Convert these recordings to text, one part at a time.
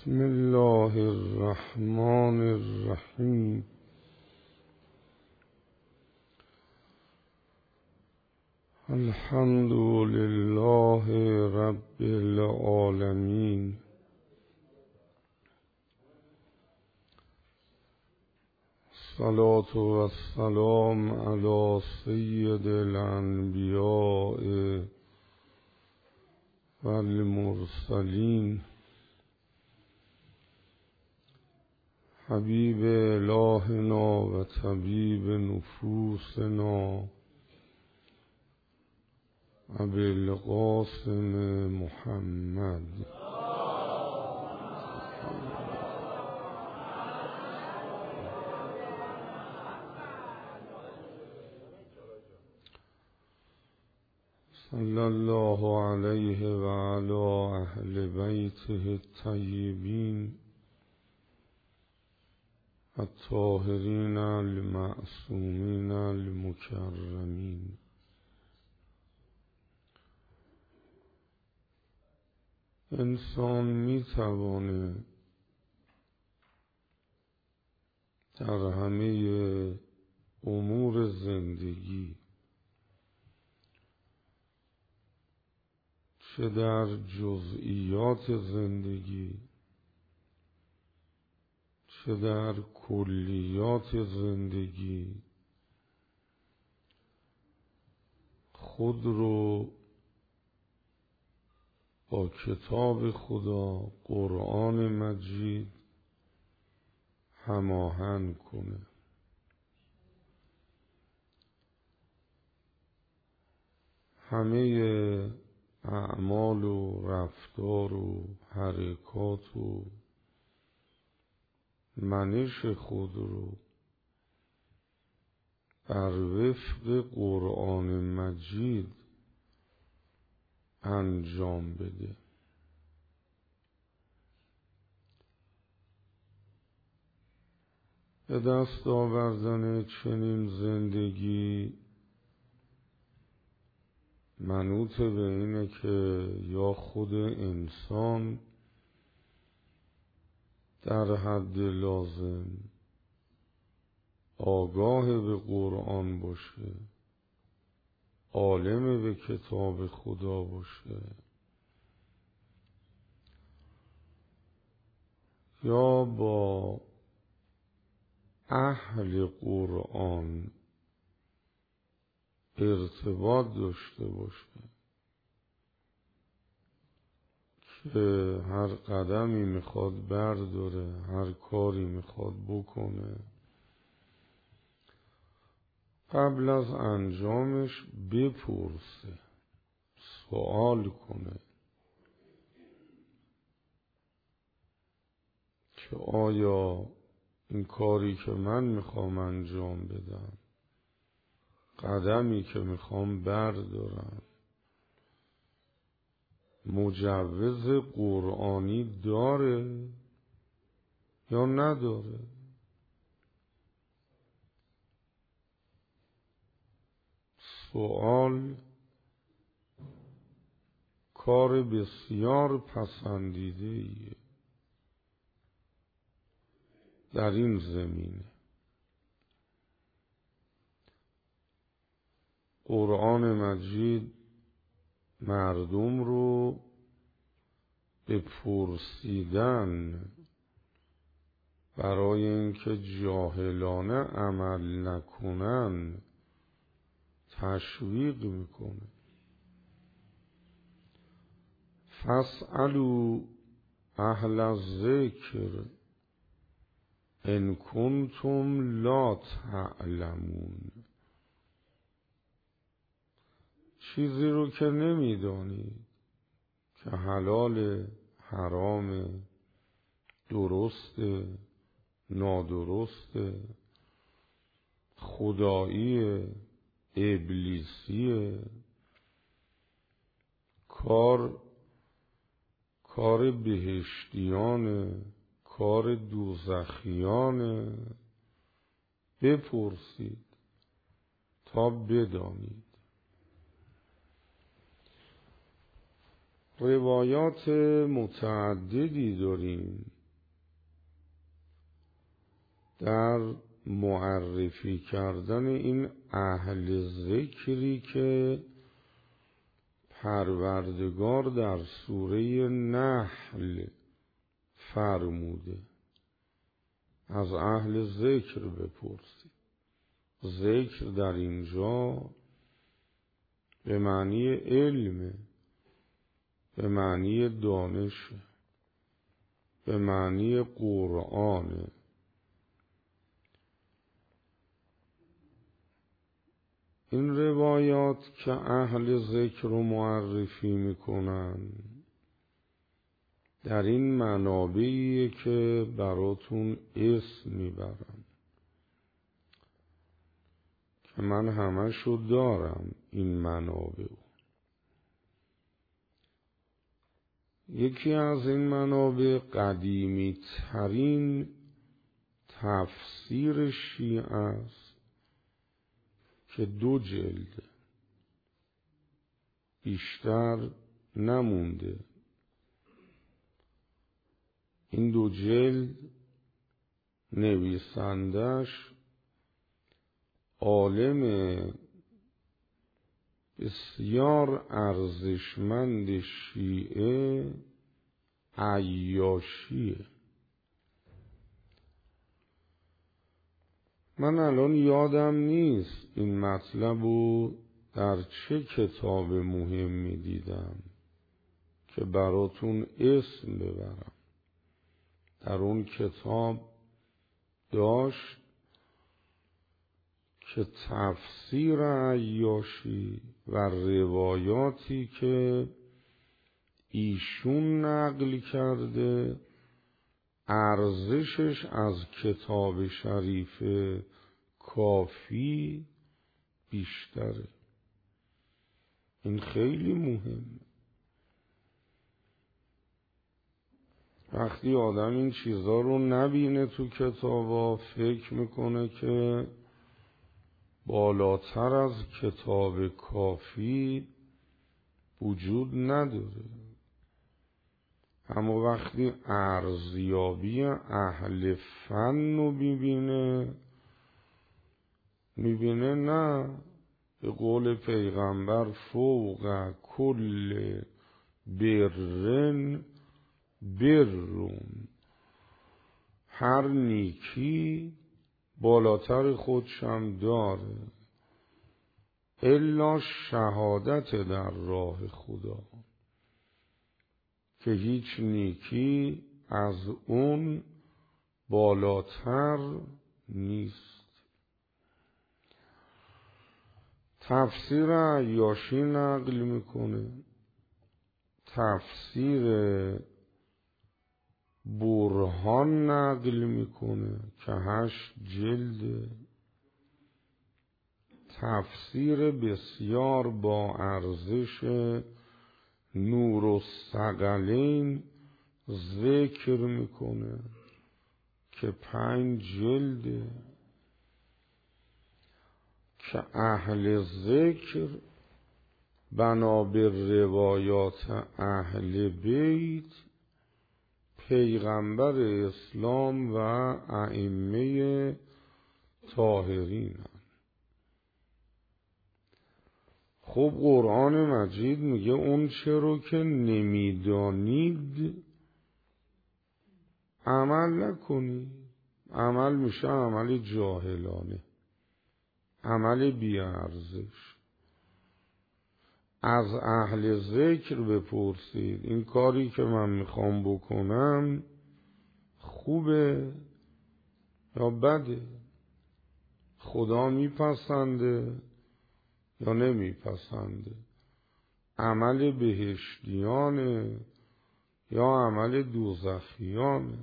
بسم الله الرحمن الرحیم. الحمد لله رب العالمین. الصلاة والسلام علی سید الانبیاء والمرسلین حبیب الهنا و طبیب نفوسنا ابوالقاسم محمد. صلی الله علیه و علی اهل بیته الطیبین الطاهرین المعصومین المکرمین. انسان میتوانه در همه امور زندگی، چه در جزئیات زندگی چه در کلیات زندگی، خود رو با کتاب خدا قرآن مجید هماهنگ کنه. همه اعمال و رفتار و حرکات و منش خود رو بر وفق قرآن مجید انجام بده. به دست آوردن چنین زندگی منوط به اینه که یا خود انسان در حد لازم آگاه به قرآن باشه، عالم به کتاب خدا باشه، یا با اهل قرآن ارتباط داشته باشه که هر قدمی میخواد برداره، هر کاری میخواد بکنه، قبل از انجامش بپرسه، سوال کنه که آیا این کاری که من میخوام انجام بدم، قدمی که میخوام بردارم، مجوز قرآنی داره یا نداره؟ سوال کار بسیار پسندیده‌ایه در این زمینه. قرآن مجید مردم رو به پرسیدن برای اینکه جاهلانه عمل نکنن تشویق میکنه. فاسألوا اهل الذکر ان کنتم لا تعلمون. چیزی رو که نمیدانید که حلال، حرام، درسته، نادرسته، خداییه، ابلیسیه، کار بهشتیانه، کار دوزخیانه، بپرسید تا بدانید. روایات متعددی داریم در معرفی کردن این اهل ذکری که پروردگار در سوره نحل فرموده از اهل ذکر بپرسید. ذکر در اینجا به معنی علم، به معنی دانش، به معنی قرآن. این روایات که اهل ذکر رو معرفی میکنن در این منابعیه که براتون اسم میبرن که من همشو دارم. این منابع یکی از این منابع قدیمی ترین تفسیر شیعه است که 2 جلد بیشتر نمونده. این 2 جلد نویسندش عالم بسیار ارزشمند شیعه عیاشیه. من الان یادم نیست این مطلب رو در چه کتاب مهمی دیدم که براتون اسم ببرم. در اون کتاب داشت که تفسیر عیاشی و روایاتی که ایشون نقل کرده ارزشش از کتاب شریف کافی بیشتره. این خیلی مهمه. وقتی آدم این چیزا رو نبینه تو کتابا فکر میکنه که بالاتر از کتاب کافی وجود نداره. اما وقتی ارزیابی اهل فن رو میبینه نه، به قول پیغمبر فوق کل برن برون، هر نیکی بالاتر خودشم داره الا شهادت در راه خدا که هیچ نیکی از اون بالاتر نیست. تفسیر عیاشی نقل میکنه، تفسیر برهان نقل میکنه که 8 جلده، تفسیر بسیار با ارزش نور الثقلین ذکر میکنه که 5 جلده، که اهل ذکر بنا به روایات اهل بیت پیغمبر اسلام و ائمه طاهرین. خب قرآن مجید میگه اون چه رو که نمیدانید عمل نکنید. عمل میشه عمل جاهلانه، عمل بیارزش. از اهل ذکر بپرسید این کاری که من میخوام بکنم خوبه یا بده، خدا میپسنده یا نمیپسنده، عمل بهشتیانه یا عمل دوزخیانه.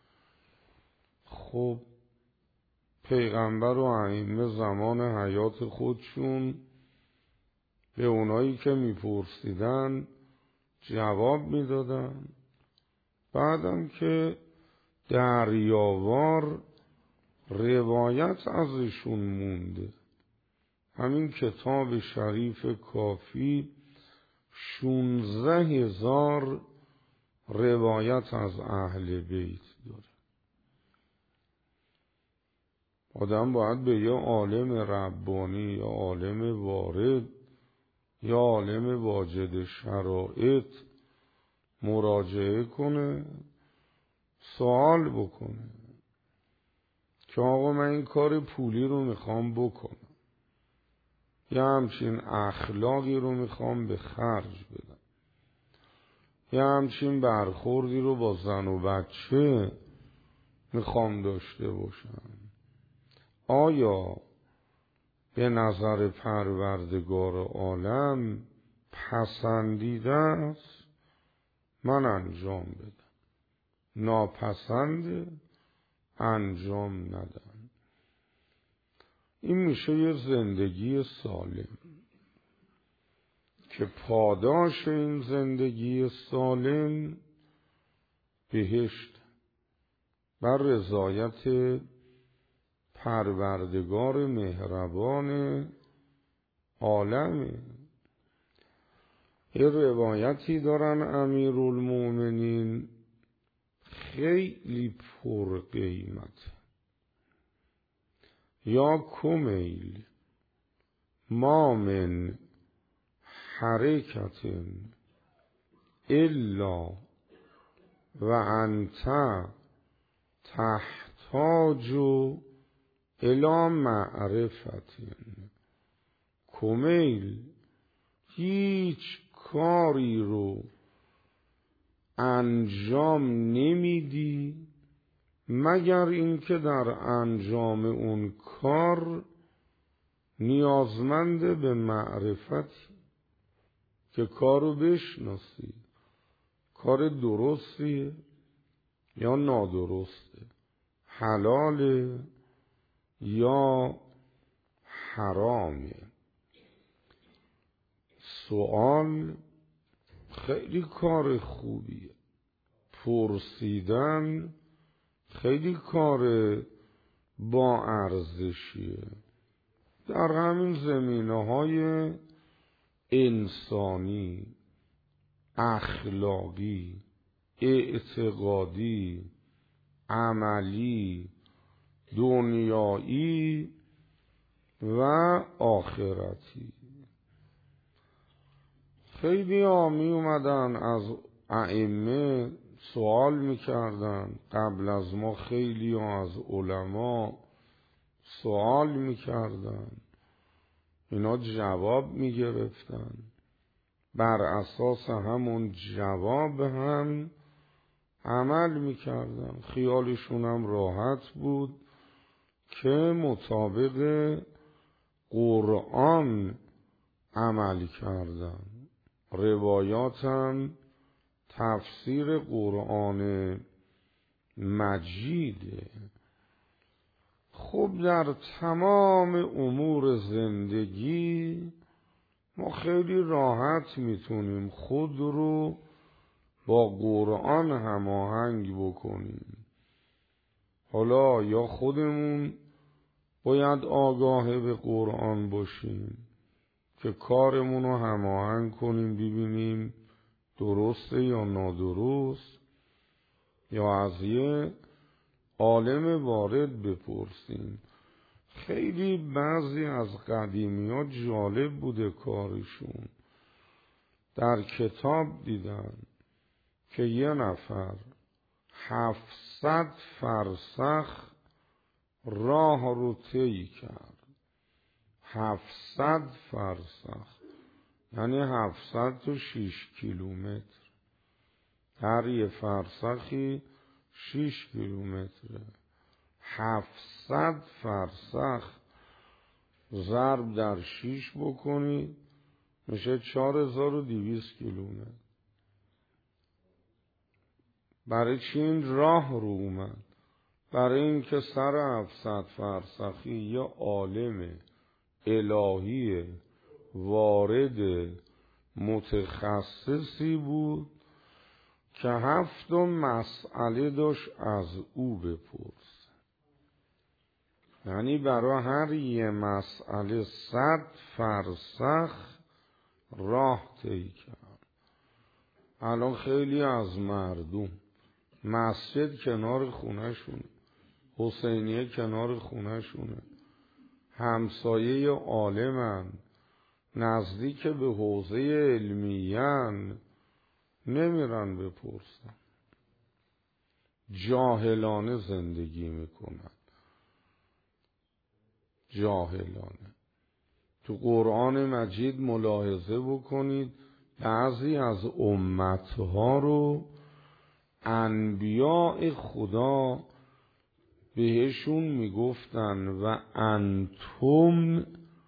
خب پیغمبر و ائمه زمان حیات خودشون به اونایی که میپرسیدن جواب میدادن، بعدم که دریاوار روایت ازشون مونده. همین کتاب شریف کافی 16,000 روایت از اهل بیت داره. آدم باید به یه عالم ربانی یا عالم وارد یا عالم واجد شرایط مراجعه کنه، سوال بکنه که آقا من این کار پولی رو میخوام بکنم، یا همچین اخلاقی رو میخوام به خرج بدم، یا همچین برخوردی رو با زن و بچه میخوام داشته باشم. آیا به نظر پروردگار عالم پسندیده است من انجام بدم، ناپسند انجام ندم؟ این میشه یه زندگی سالم که پاداش این زندگی سالم بهشت بر رضایت پروردگار مهربان عالمه. یه روایتی دارن امیرالمومنین خیلی پر قیمت، یا کمیل ما من حرکت الا و انت تحتاج الی معرفت. کمیل هیچ کاری رو انجام نمیدی مگر اینکه در انجام اون کار نیازمند به معرفتی که کارو بشناسی، کار درستیه یا نادرسته، حلاله یا حرامه. سوال خیلی کار خوبیه، پرسیدن خیلی کار با ارزشیه. در همین زمینه‌های انسانی، اخلاقی، اعتقادی، عملی، دنیایی و آخرتی. خیلی می اومدن از ائمه سوال میکردن، قبل از ما خیلی از علما سوال میکردن، اینا جواب میگرفتن، بر اساس همون جواب هم عمل میکردن، خیالشون هم راحت بود که مطابق قرآن عمل کردن. روایاتم تفسیر قرآن مجیده. خب در تمام امور زندگی ما خیلی راحت میتونیم خود رو با قرآن هماهنگ بکنیم. حالا یا خودمون باید آگاه به قرآن باشیم که کارمون رو هماهنگ کنیم، ببینیم درسته یا نادرست، یا از یه عالم وارد بپرسیم. خیلی بعضی از قدیمی ها جالب بوده کارشون. در کتاب دیدن که یه نفر 700 فرسخ راه رو طی کرد. 700 فرسخ یعنی 706 کیلومتر. هر یه فرسخی 6 کیلومتره. 700 فرسخ ضرب در 6 بکنی میشه 4200 کیلومتر. برای چی این راه رو اومد؟ برای اینکه سر 700 فرسخی یه عالم الهی وارد متخصصی بود که 7 مسئله داشت از او بپرس. یعنی برای هر یه مسئله 100 فرسخ راه طی کرد. الان خیلی از مردم مسجد کنار خونه‌شون، حسینیه کنار خونه شونه، همسایه عالمن، نزدیک به حوزه علمیان، نمیرن بپرسن، جاهلانه زندگی میکنن، جاهلانه. تو قرآن مجید ملاحظه بکنید بعضی از امتها رو انبیاء خدا بهشون میگفتن و انتم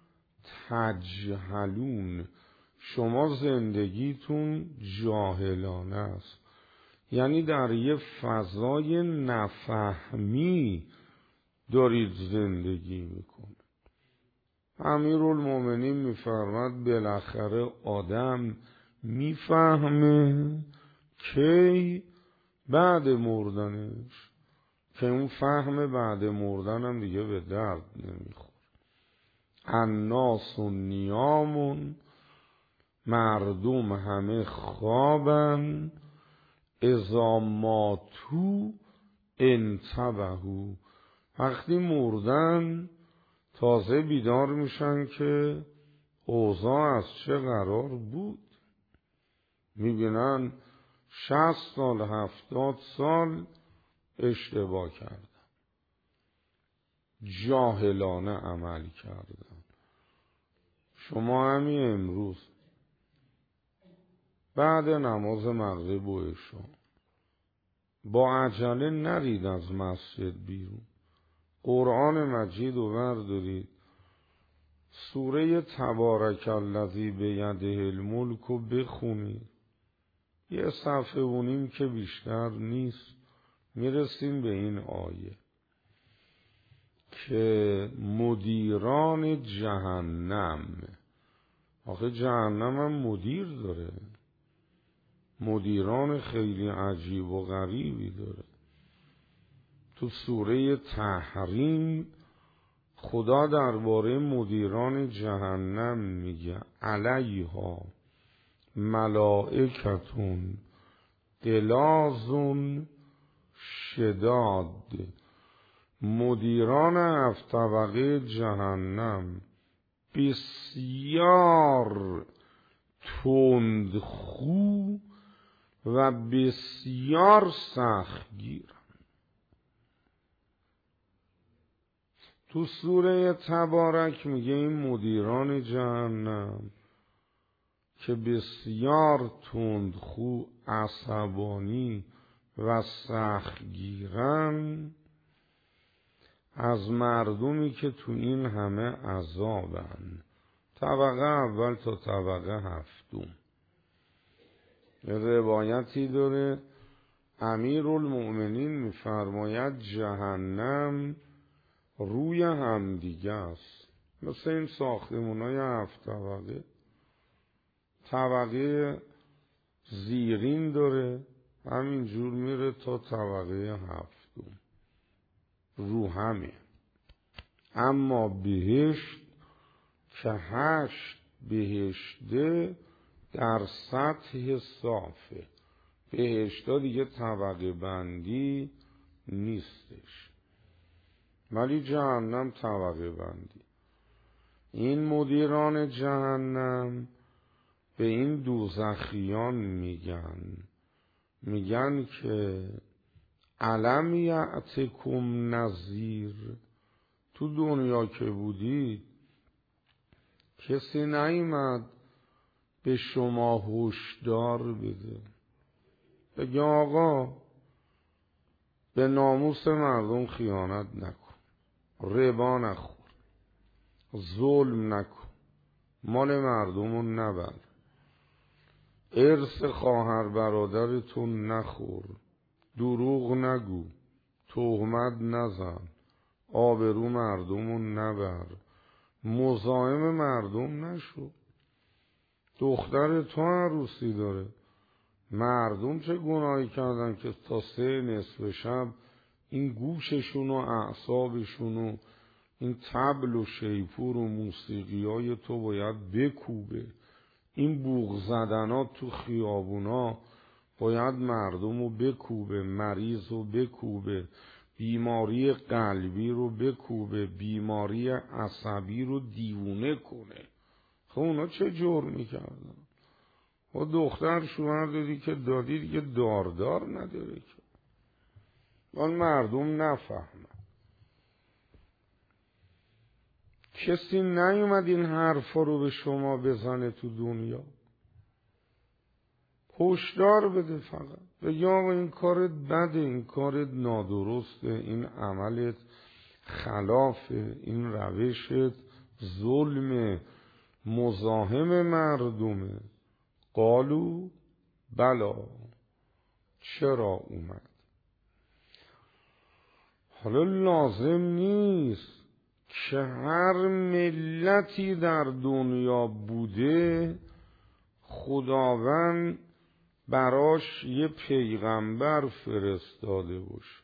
تجهلون، شما زندگیتون جاهلانه است، یعنی در یه فضای نفهمی دارید زندگی میکنید. امیرالمومنین میفرماد بالاخره آدم میفهمه کی؟ بعد مردنش، که اون فهم بعد مردن هم دیگه به درد نمیخوره. الناس نیامون، مردم همه خوابن، اذا ماتوا انتبهوا، وقتی مردن تازه بیدار میشن که اوضاع از چه قرار بود. میبینن 60 سال 70 سال اشتباه کردن، جاهلانه عمل کردن. شما همین امروز بعد نماز مغرب و عشا با عجله نرید از مسجد بیرون، قرآن مجید رو بردارید، سوره تبارک الذی بیده الملک رو بخونید، یه صفحه و نیم که بیشتر نیست، میرسیم به این آیه که مدیران جهنم، آخه جهنم هم مدیر داره، مدیران خیلی عجیب و غریبی داره. تو سوره تحریم خدا درباره مدیران جهنم میگه علیها ملائکتون غلاظ شداد، مدیران 7 طبقه جهنم بسیار تندخو و بسیار سختگیر. تو سوره تبارک میگه این مدیران جهنم که بسیار تندخو، عصبانی و سختگیرن، از مردمی که تو این همه عذابن، طبقه اول تا طبقه 7. یه روایتی داره امیرالمؤمنین میفرماید جهنم روی همدیگه است، مثل این ساختمونای 7 طبقه، طبقه زیرین داره همینجور میره تا طبقه 7 رو همه. اما بهشت که 8 بهشته در سطح صافه، بهشتا دیگه طبقه بندی نیستش، ولی جهنم طبقه بندی. این مدیران جهنم به این دوزخیان میگن که الم یأتکم نذیر، تو دنیا که بودید کسی نیامد به شما هشدار بده، بگه آقا به ناموس مردم خیانت نکن، ربا نخور، ظلم نکن، مال مردم رو نبر، ارث خواهر برادرتون نخور، دروغ نگو، تهمت نزن، آبرو مردم رو نبر، مزاحم مردم نشو. دختر تو عروسی داره، مردم چه گناهی کردن که تا 3 نصف شب این گوششون و اعصابشون و این طبل و شیپور و موسیقی های تو باید بکوبه، این بوق زدنات تو خیابونا باید مردم رو بکوبه، مریض رو بکوبه، بیماری قلبی رو بکوبه، بیماری عصبی رو دیوونه کنه. خب اونا چه جرمی کردن؟ و دختر شوهر دادی که دادی دیگه داردار نداره که. آن مردم نفهمن. کسی نیومد این حرفا رو به شما بزنه تو دنیا. هشدار بده فقط. بگی آقا این کارت بده، این کارت نادرسته، این عملت خلافه، این روشت ظلم، مزاحم مردمه. قالو بلا، چرا اومد؟ حالا لازم نیست که هر ملتی در دنیا بوده خداوند براش یه پیغمبر فرستاده باشه.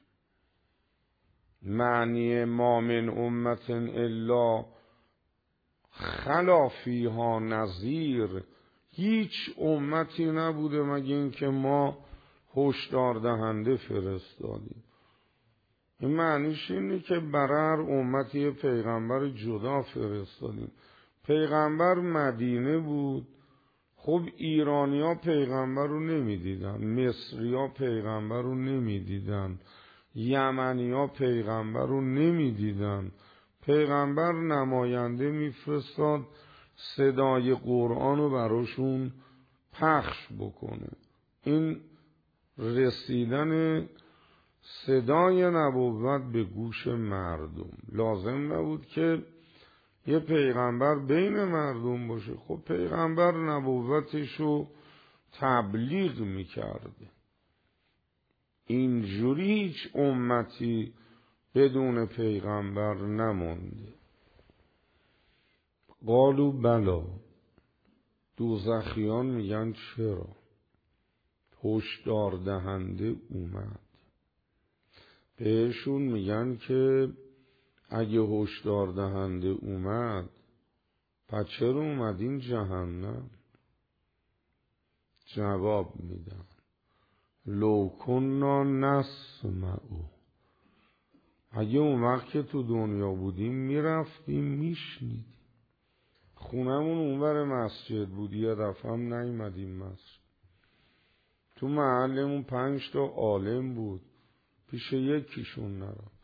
معنی ما من امت الا خلا فیها نذیر، هیچ امتی نبوده مگه این که ما هشدار دهنده فرستادیم. این معنیش اینه که برای هر امتی پیغمبر جدا فرستادیم. پیغمبر مدینه بود، خب ایرانیا پیغمبر رو نمیدیدن، مصریا پیغمبر رو نمیدیدن، یمنیا پیغمبر رو نمیدیدن. پیغمبر نماینده میفرستاد صدای قرآن رو براشون پخش بکنه. این رسیدن صدای نبوت به گوش مردم. لازم نبود که یه پیغمبر بین مردم باشه. خب پیغمبر نبوتشو تبلیغ میکرده. اینجوری هیچ امتی بدون پیغمبر نمونده. قالو بلا، دوزخیان میگن چرا؟ هشدار دهنده اومد. بهشون میگن که اگه هشدار دهنده اومد پس چرا اومدین جهنم؟ جواب میدن لو کنا نسمعو، اگه اون وقت که تو دنیا بودیم میرفتیم میشنیدیم. خونمون اونور مسجد بود، یه دفعه هم نیومدیم مسجد. تو محلمون 5 تا عالم بود، پیش یکیشون نرفت.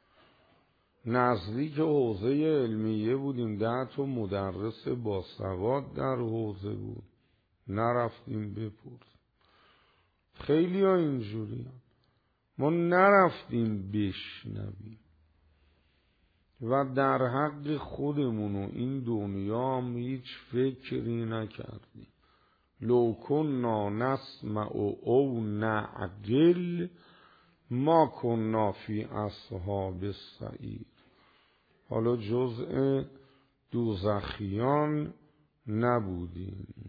نزدیک حوزه علمیه بودیم، 10 تا مدرس باسواد در حوزه بود، نرفتیم بپرس. خیلی ها اینجوری هم. ما نرفتیم بشنویم و در حق خودمون و این دنیا هم هیچ فکری نکردیم. لو کنا نسمع او نعقل ما کنا فی اصحاب السعیر. حالا جزء دوزخیان نبودیم.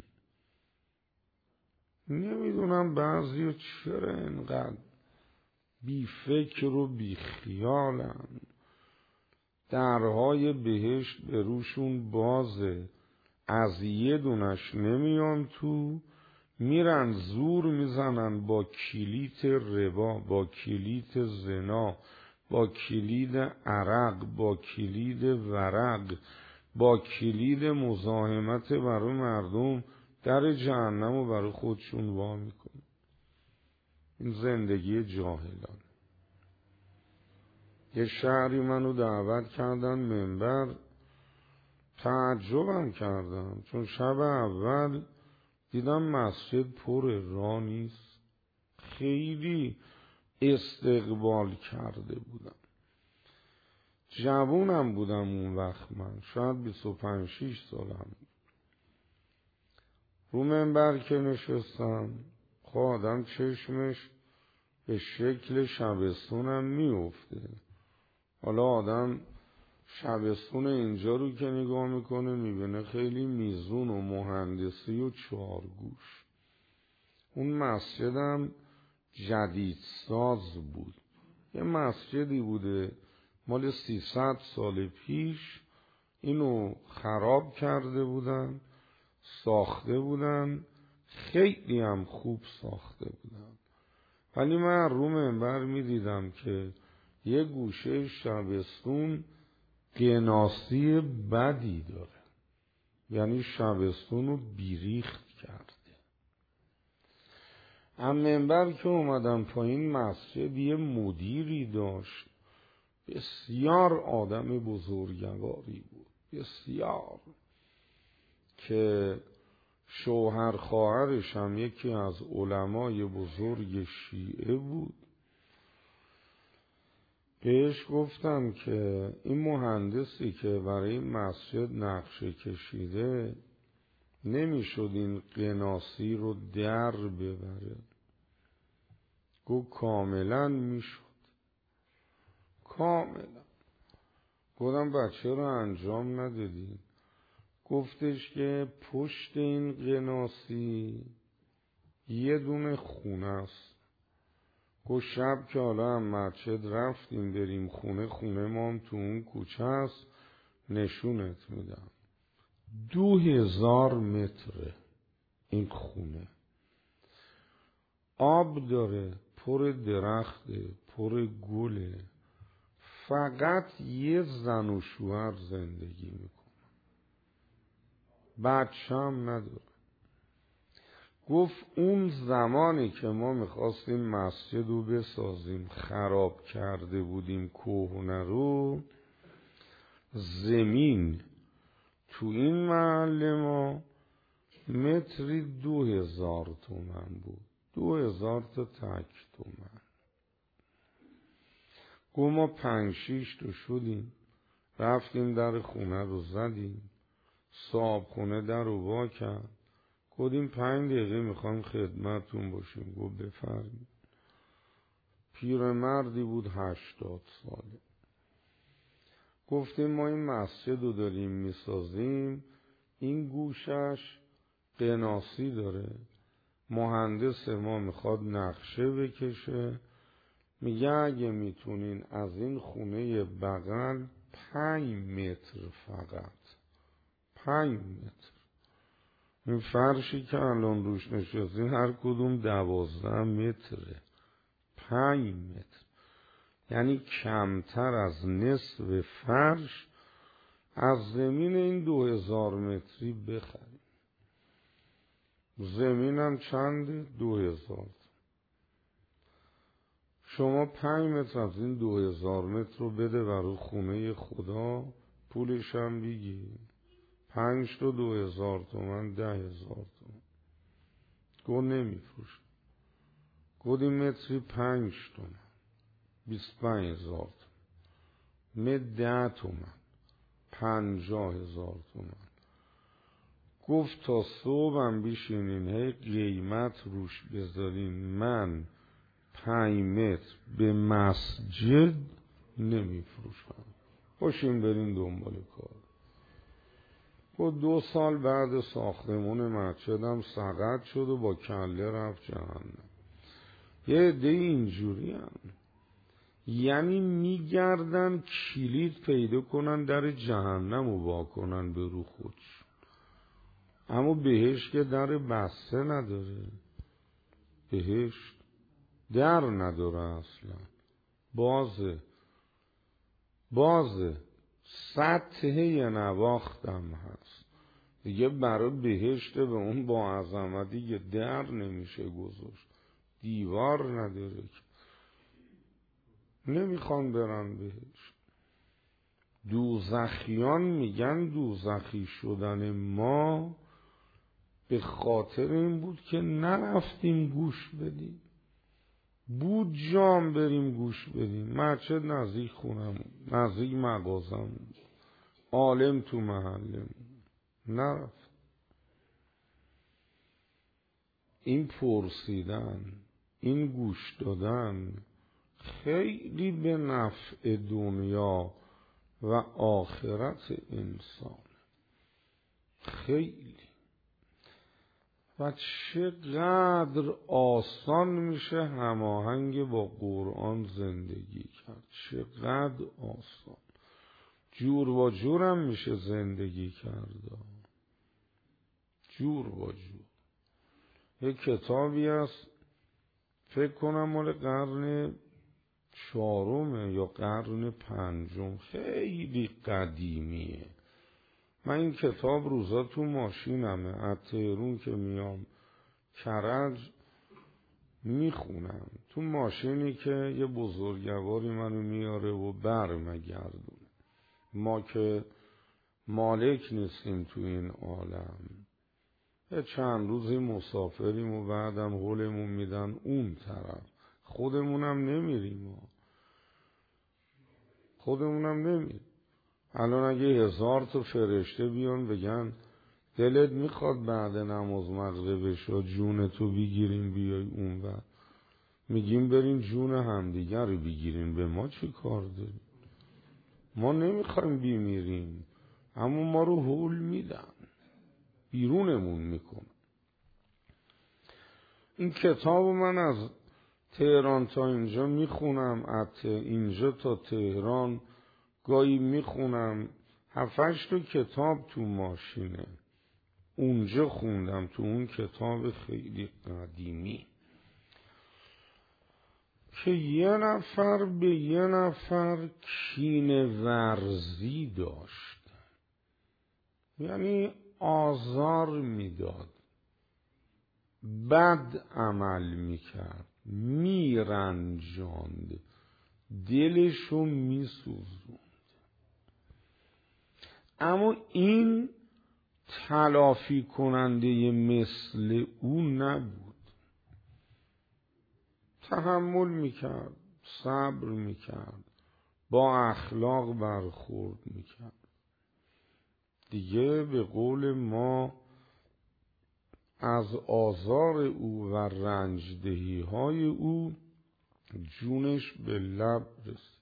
نمیدونم بعضی چرا اینقدر بی فکر و بی خیالن. درهای بهشت به روشون بازه، از یه دونش نمیان تو، میرن زور میزنن با کلیت ربا، با کلیت زنا، با کلید عرق، با کلید ورق، با کلید مزاحمت برای مردم در جهنم رو برای خودشون وا میکنن. این زندگی جاهلان. یه شهری منو دعوت کردن منبر، تعجبم کردم چون شب اول دیدم مسجد پر، راه نیست. خیلی استقبال کرده بودم. جوونم بودم اون وقت، من شاید 25-26 سالم. رو منبر که نشستم، خب آدم چشمش به شکل شبستونم میفته. حالا آدم شبستون اینجا رو که نگاه میکنه میبینه خیلی میزون و مهندسی و 4 گوش. اون مسجدم جدید ساز بود. یه مسجدی بوده مال 300 سال پیش، اینو خراب کرده بودن، ساخته بودن، خیلی هم خوب ساخته بودن. ولی من رو منبر میدیدم که یه گوشه شبستون قناسی بدی داره، یعنی شبستون رو بیریخت کرده. هم منبر که اومدم پایین مسجد یه مدیری داشت، بسیار آدم بزرگواری بود، بسیار، که شوهر خواهرش هم یکی از علمای بزرگ شیعه بود. بهش گفتم که این مهندسی که برای مسجد نقشه کشیده نمیشد این قناسی رو در ببره؟ گفت کاملا میشد، کاملا. گفتم بچه رو انجام ندادی؟ گفتش که پشت این قناسی یه دونه خونه است. گفت شب که حالا هم مسجد رفتیم بریم خونه، خونه ما هم تو اون کوچه است، نشونت میدم. 2000 متره این خونه، آب داره، پر درخته، پر گله، فقط یه زن و شوهر زندگی میکنه، بچه هم نداره. گفت اون زمانی که ما میخواستیم مسجد رو بسازیم خراب کرده بودیم کهنه رو، زمین تو این محله ما متری 2000 تومن بود، 2000 تا تک تومن. گفت ما 5-6 تا شدیم، رفتیم در خونه رو زدیم، صاحب خونه در رو وا کرد، گفتیم 5 دقیقه میخوام خدمتتون باشیم. گفت بفرمایید. پیرمردی بود 80 ساله. گفتیم ما این مسجد رو داریم میسازیم، این گوشش قناسی داره، مهندس ما میخواد نقشه بکشه، میگه اگه میتونین از این خونه بغل 5 متر، فقط 5 متر، این فرشی که الان روش نشستیم هر کدوم 12 متره، 5 متر، یعنی کمتر از نصف فرش از زمین این 2000 متری بخریم. زمینم چنده؟ 2000. شما 5 متر از این 2000 متر رو بده برای خونه خدا، پولش هم بگی 5 تا 2000 تومن، 10,000 تومن. گو نمیفروش. گودی متری 5 تومن، 25,000 تومن. متر 10 تومن، 50,000 تومن. گفت تا صبحم بشینین هی قیمت روش بذارین، من 5 متر به مسجد نمیفروشم، باشیم برین دنبال کار. گفت 2 سال بعد ساختمون مسجدم سقط شد و با کله رفت جهنم. یه عده اینجوری هم، یعنی میگردن کلید پیدا کنن در جهنم و واکنن به رو خودش، اما بهشت که در بسته نداره، بهشت در نداره اصلا، بازه سطحه نواختم هست دیگه. برای بهشت به اون با عظمتی که در نمیشه گذاشت، دیوار نداره، نمیخوان برن بهشت. دوزخیان میگن دوزخی شدن ما به خاطر این بود که نرفتیم گوش بدیم. بود جام بریم گوش بدیم، مسجد نزدیک خونمون، نزدیک مغازمون، عالم تو محلمون، نرفت. این پرسیدن، این گوش دادن خیلی به نفع دنیا و آخرت انسان، خیلی. و چقدر آسان میشه هماهنگ با قرآن زندگی کرد، چقدر آسان. جور با جورم میشه زندگی کرد، جور با جور. یک کتابی هست فکر کنم مال قرن 4، 4 یا قرن 5 خیلی قدیمیه. من این کتاب روزا تو ماشینمه، از تهرون که میام کرج میخونم، تو ماشینی که یه بزرگواری منو میاره و برمیگردونه. ما که مالک نیستیم تو این عالم، یه چند روزی مسافریم و بعدم حولمون میدن اون طرف، خودمونم نمیریم. الان اگه 1000 تا فرشته بیان بگن دلت میخواد بعد نماز مغرب شو جون تو بگیریم بیای اون و میگیم برین جون همدیگر رو بگیرین، به ما چی کار داریم؟ ما نمیخوایم بیمیریم، اما ما رو حول میدن، بیرونمون میکنن. این کتاب من از تهران تا اینجا میخونم، از اینجا تا تهران گاهی میخونم. 7-8 تا کتاب تو ماشینه، اونجا خوندم، تو اون کتاب خیلی قدیمی که یه نفر به یه نفر کینه ورزی داشت، یعنی آزار میداد، بد عمل میکرد، میرنجاند، دلشو میسوزوند. اما این تلافی کننده مثل او نبود. تحمل میکرد، صبر میکرد، با اخلاق برخورد میکرد. دیگه به قول ما از آزار او و رنجدهی های او جونش به لب رسید.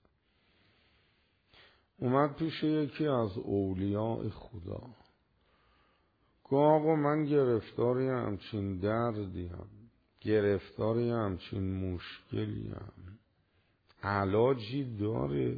اومد پیش یکی از اولیاء خدا، گفت آقا من گرفتاری همچین دردیم، گرفتاری همچین مشکلیم، علاجی داره؟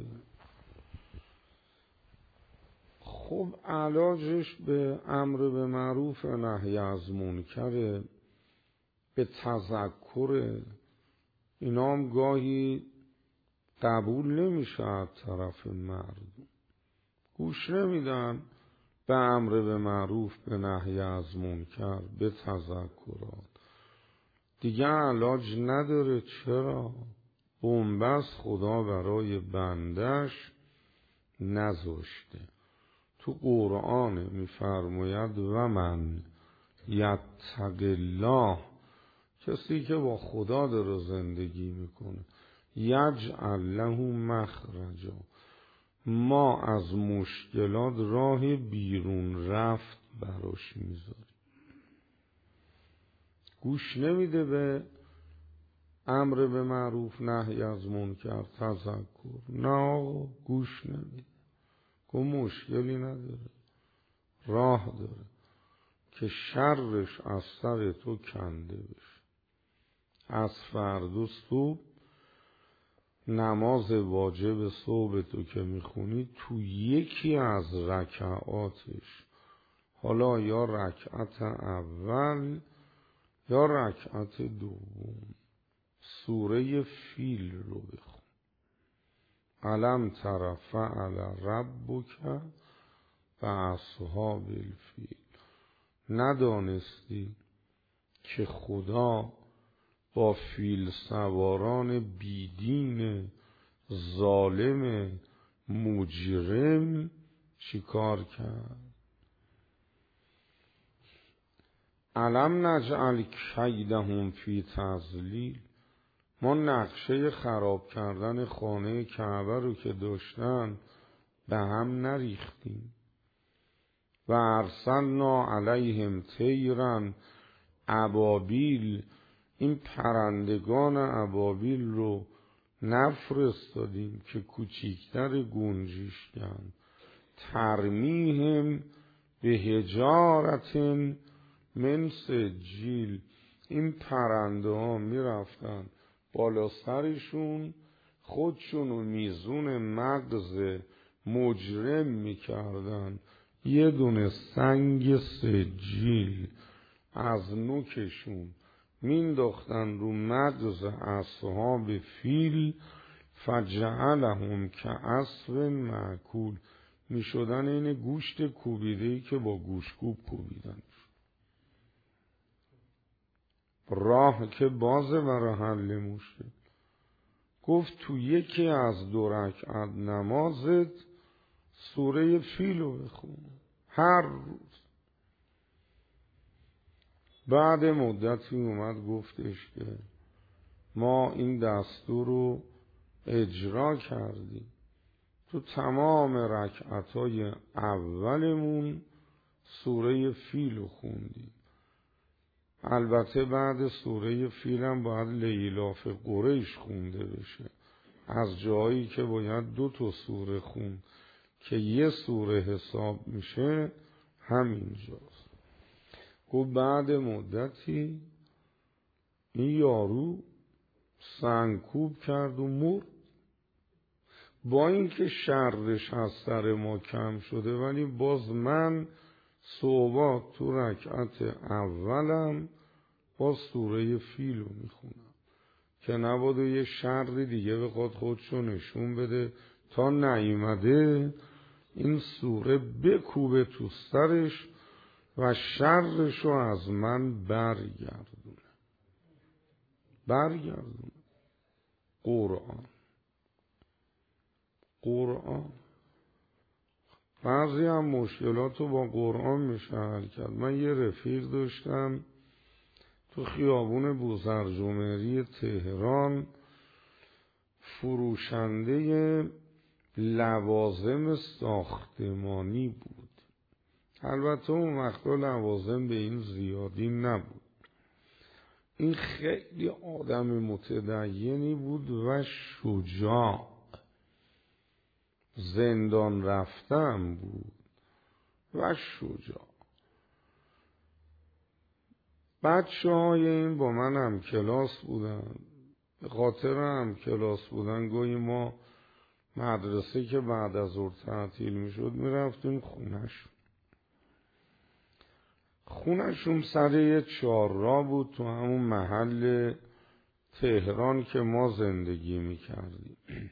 خب علاجش به امر به معروف نهی از منکر، به تذکر. اینا هم گاهی قبول نمیشه از طرف مردم، گوش نمیدن به امر به معروف، به نهی از منکر، به تذکرات. دیگه علاج نداره. چرا؟ بنبست خدا برای بندش نذاشته. تو قرآن میفرماید و من یتق الله، کسی که با خدا داره زندگی میکنه، یجعل له مخرجا، ما از مشکلات راه بیرون رفت براش میذاریم. گوش نمیده به امر به معروف، نهی از منکر، تذکر. نه آقا گوش نمیده. گو مشکلی نداره، راه داره که شرش از سر تو کنده بشه. از فردا صبح نماز واجب صبح تو که میخونی، تو یکی از رکعاتش، حالا یا رکعت اول یا رکعت دوم، سوره فیل رو بخون. الم تر فعل ربک باصحاب الفیل. ندانستی که خدا با فیل سواران بیدین ظالم مجرم چی کار کرد؟ الم نجعل کیدهم فی تضلیل. ما نقشه خراب کردن خانه کعبه رو که داشتن به هم نریختیم. و ارسلنا علیهم طیرا ابابیل. این پرندگان ابابیل رو نفرستادیم که کوچیکتر گنجشکن، ترمیهم به حجارت من سجیل. این پرنده ها می رفتن بالا سرشون خودشون و میزون مغز مجرم می کردن، یه دونه سنگ سجیل از نوکشون مینداختن رو مغز اصحاب فیل، فجعلهم کعصف مأکول، می شدن این گوشت کوبیده‌ای که با گوشکوب کوبیدن. راه که بازه برای حل مشکل. گفت تو یکی از 2 رکعت نمازت سوره فیل رو بخون هر روز. بعد مدتی اومد گفتش که ما این دستور رو اجرا کردیم، تو تمام رکعتای اولمون سوره فیل رو خوندیم. البته بعد سوره فیل هم باید لیلاف قریش خونده بشه، از جایی که باید 2 سوره خوند که 1 سوره حساب میشه همینجاست. گفت بعد مدتی این یارو سنگکوب کرد و مرد. با اینکه شرش از سر ما کم شده ولی باز من صحبات تو رکعت اولم با سوره فیل رو میخونم که نباید یه شر دیگه بخواد خودشو نشون بده تا نیومده این سوره بکوبه تو سرش و شرشو از من برگردونه. قرآن بعضی هم مشکلات رو با قرآن میشه حل کرد. من یه رفیق داشتم تو خیابون بوزرجمهری تهران، فروشنده لوازم ساختمانی بود. البته اون وقتا لوازم به این زیادی نبود. این خیلی آدم متدینی بود و شجاع، زندان رفتم بود و شجاع. بچه‌های این با من هم کلاس بودن، به خاطر هم کلاس بودن گاهی ما مدرسه که بعد از ظهر تعطیل میشد میرفتیم خونشون سر یه 4 راه بود تو همون محل تهران که ما زندگی میکردیم.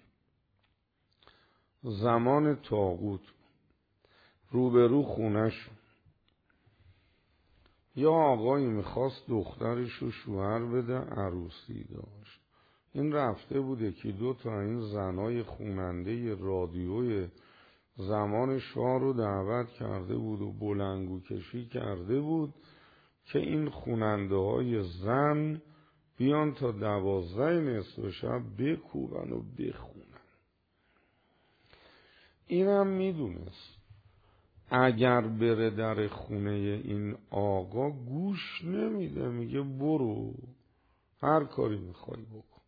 زمان طاغوت روبرو خونشون یا آقایی میخواست دخترش رو شوهر بده، عروسی داشت. این رفته بود که 2 تا این زنای خوننده رادیوی زمان شاه رو دعوت کرده بود و بلنگو کشی کرده بود که این خوننده های زن بیان تا 12 نصف شب بکوبن و بخونن. اینم میدونست اگر بره در خونه این آقا گوش نمیده، میگه برو هر کاری میخوای بکن.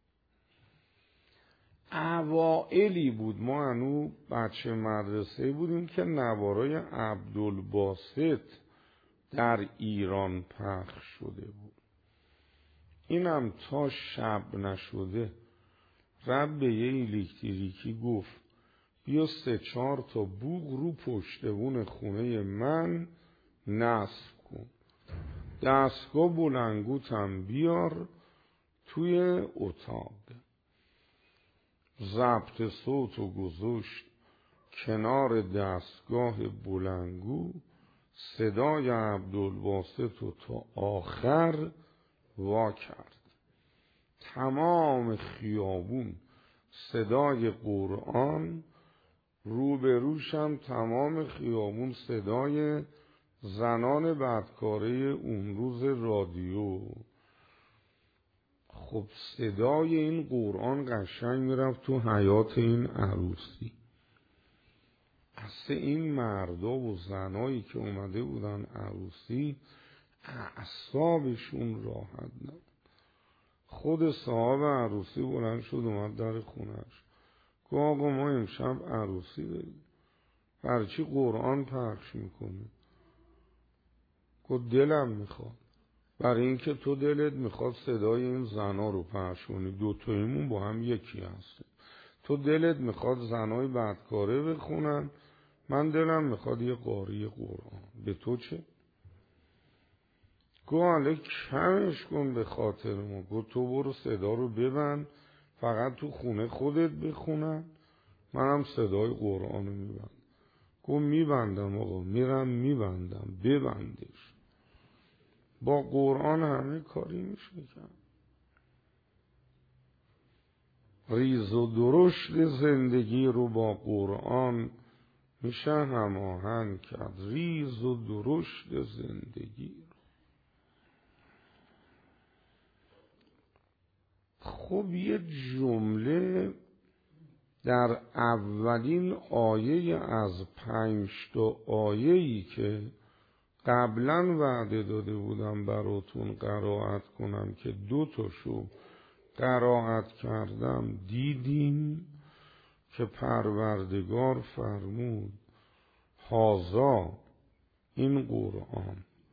اوائلی بود، ما هنو بچه مدرسه بودیم که نوارای عبدالباسط در ایران پخش شده بود. اینم تا شب نشده رب به یه الکتریکی گفت بیا 3-4 تا بوق رو پشتبون خونه من نصب کن، دستگاه بلنگوتم بیار توی اتاق. ضبط صوتو گذاشت کنار دستگاه بلنگو، صدای عبدالباسط رو تا آخر وا کرد. تمام خیابون صدای قرآن، روبروشم تمام خیابون صدای زنان بدکاره اون روز رادیو. خب صدای این قرآن قشنگ میرفت تو حیات این عروسی. اصلا این مردا و زنایی که اومده بودن عروسی اعصابشون راحت نبود. خود صاحب عروسی بلند شد اومد در خونش، گفت آقا ما امشب عروسی داریم، برای چی قرآن پخش میکنه؟ گفت دلم میخواد. برای اینکه تو دلت میخواد صدای این زنا رو پخش کنی، 2 تایمون با هم یکی هستیم. تو دلت میخواد زنای بدکاره بخونن، من دلم میخواد یه قاری قرآن. به تو چه؟ گفت حالا کمش کن به خاطر ما. گفت تو برو صدا رو ببند، فقط تو خونه خودت بخونن، منم صدای قرآن رو میبندم. گفت میبندم آقا، میرم میبندم، ببندش. با قرآن همه کاری میشه کرد. ریز و درشت زندگی رو با قرآن میشه هماهنگ کرد. ریز و درشت زندگی رو. خب یه جمله در اولین آیه از 5 آیه‌ای که قبلا وعده داده بودم براتون قرائت کنم که 2 تاشو قرائت کردم، دیدیم که پروردگار فرمود هذا، این قرآن،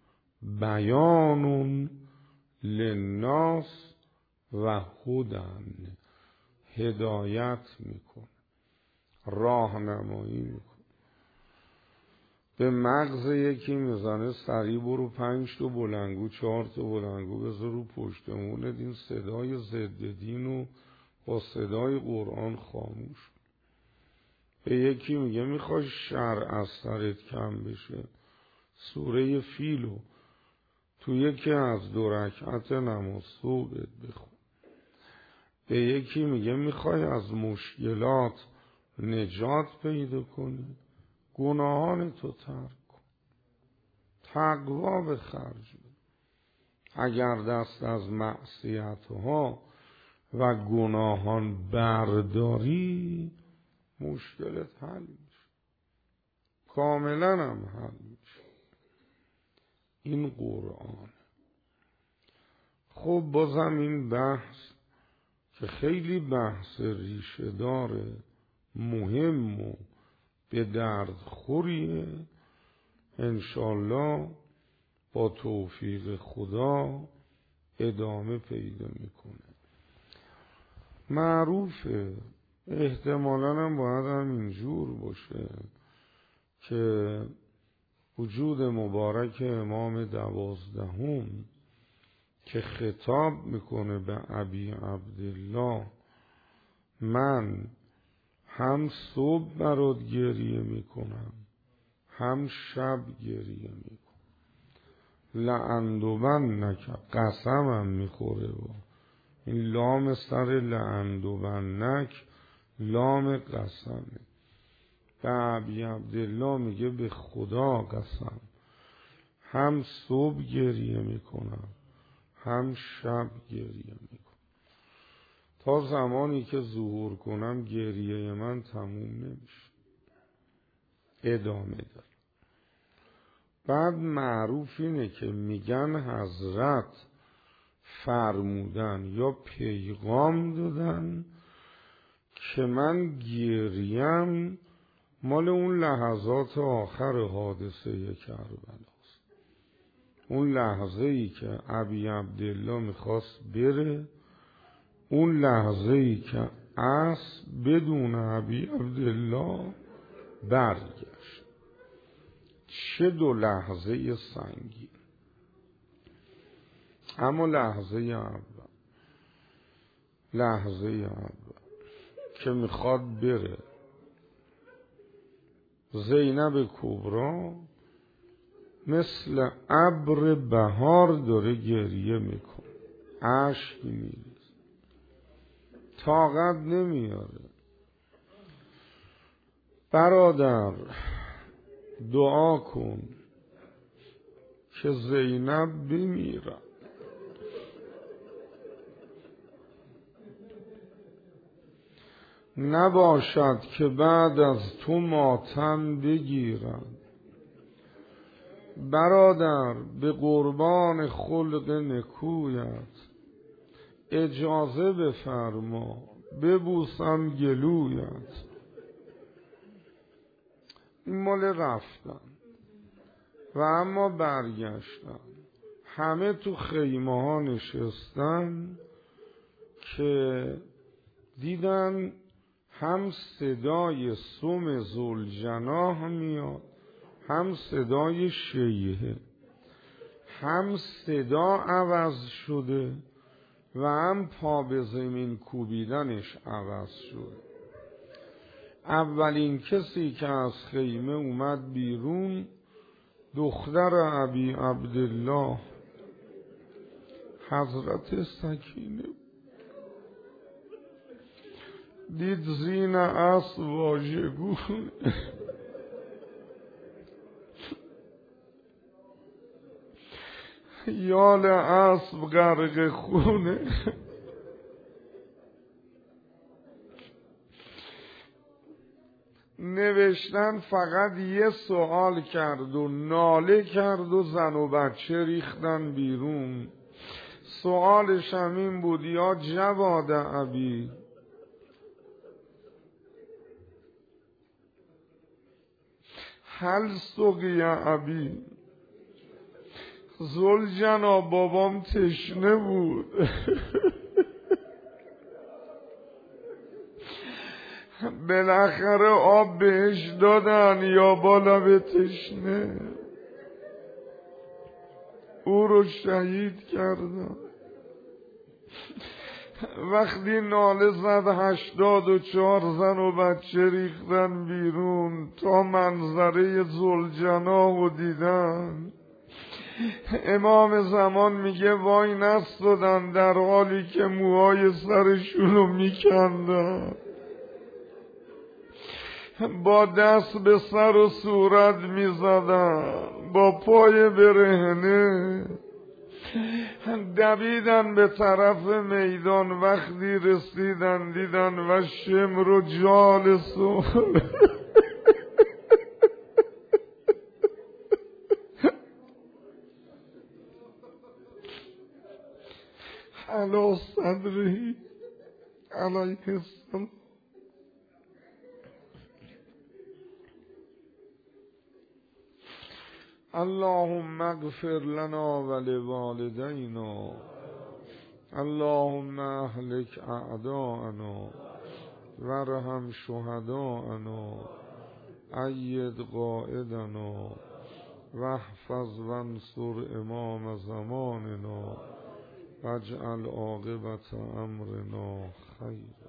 بیان للناس و هدن، هدایت میکن، راهنمایی میکن. به مغز یکی میزنه سریع برو 5 تا بلنگو 4 تا بلنگو بذار رو پشتمونت، این صدای ضد دینو با صدای قرآن خاموش. به یکی میگه میخوای شر از سرت کم بشه، سوره فیلو تو یکی از 2 رکعت نماز صبحت بخون. به یکی میگه میخوای از مشکلات نجات پیدا کنی، گناهان تو ترک کن، تقوا به خرج بده. اگر دست از معصیتها و گناهان برداری مشکلت حل میشه، کاملا هم حل میشه. این قرآن. خب بازم این بحث که خیلی بحث ریشه داره، مهم و به درد خوریه، انشالله با توفیق خدا ادامه پیدا میکنه. معروفه، احتمالاً هم باید همینجور باشه که وجود مبارک امام 12 که خطاب میکنه به ابی عبدالله، من هم صبح برات گریه میکنم هم شب گریه میکنم، لعندوبنک، قسمم میخوره با این لام سر لعندوبنک لام قسمه. به ابی عبدالله میگه به خدا قسم، هم صبح گریه میکنم هم شب گریه میکنم، تا زمانی که ظهور کنم گریه من تموم نمیشه، ادامه داره. بعد معروف اینه که میگن حضرت فرمودن یا پیغام دادن که من گریم مال اون لحظات آخر حادثه کربلاست. اون لحظه ای که ابی عبدالله میخواست بره، اون لحظه ای که اسب بدون ابی عبدالله برگشت. چه 2 لحظه سنگین. اما لحظه اول که میخواد بره، زینب کبرا مثل ابر بهار داره گریه میکنه، اشک میریزه، طاقت نمیاره. برادر دعا کن که زینب بمیره، نباشد که بعد از تو ماتم بگیرن. برادر به قربان خلق نکویت اجازه بفرما ببوسم گلویت. این مال رفتن و اما برگشتن، همه تو خیمه ها نشستن که دیدن هم صدای سم ذوالجناح میاد، هم صدای شیهه، هم صدا عوض شده و هم پا به زمین کوبیدنش عوض شد. اولین کسی که از خیمه اومد بیرون دختر ابی عبدالله حضرت سکینه دید زین اسب واژگون یال اسب غرق خونه. نوشتن فقط یه سوال کرد و ناله کرد و زن و بچه ریختن بیرون. سوالش همین بود: یا جواد ابی، هل سقی ابی، ذوالجنا بابام تشنه بود. بالاخره آب بهش دادن یا بالا به تشنه، او رو شهید کردن. وقتی ناله زد 84 زن و بچه ریختن بیرون تا منظره ذوالجنا رو دیدن. امام زمان میگه وای نستادن در حالی که موهای سرشون رو میکندن، با دست به سر و صورت میزدن، با پای برهنه دویدن به طرف میدان. وقتی رسیدن دیدن و شمر و جالسون علی صدره علیه السلام. اللهم اغفر لنا ولوالدینا، اللهم اهلك اعداءنا وارحم شهداءنا، اید قائدنا واحفظ وانصر امام زماننا واجعل عاقبت امرنا خیر.